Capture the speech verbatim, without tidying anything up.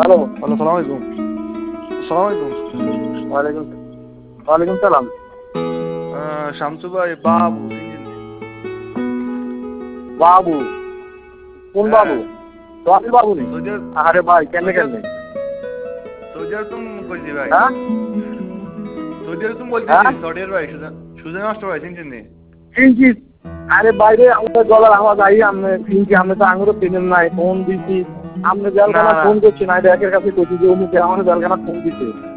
Hello hello, সালাম আলাইকুম। সালাম আলাইকুম। ওয়ালাইকুম ওয়ালাইকুম সালাম। শামসু ভাই, বাবু চিনেন? বাবু? কোন বাবু? সোহাগ বাবু নি? সৌদি আরে ভাই কেন কেন? সৌদি আরব তুমি বলছি ভাই। হ্যাঁ সৌদি আরব তুমি বলছি, হ্যাঁ সৌদি আরব ভাই, সুজন সুজন মাস্টার ভাই চিনছেন নি? চিনছি। আরে বাইরে আমাদের গলার আওয়াজ আই আমি চিনছি। আমি তো আঙুরও চিনেন নাই, ফোন দিছি। আপনি না জেলখানা না ফোন করছেন, আই একের কাছে করছি যে অমুকে আমাদের জেলখানা ফোন দিচ্ছে।